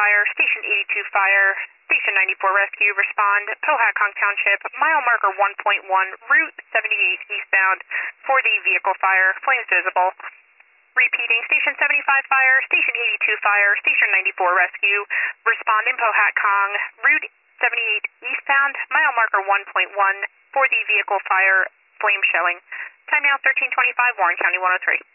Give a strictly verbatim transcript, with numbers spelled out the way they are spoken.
Fire, Station eighty-two Fire, Station ninety-four Rescue, respond, Pohatcong Township, mile marker one point one, Route seventy-eight eastbound, for the vehicle fire, flames visible. Repeating, Station seventy-five Fire, Station eighty-two Fire, Station ninety-four Rescue, respond in Pohatcong, Route seventy-eight eastbound, mile marker one point one, for the vehicle fire, flame showing. Time now thirteen twenty-five, Warren County one oh three.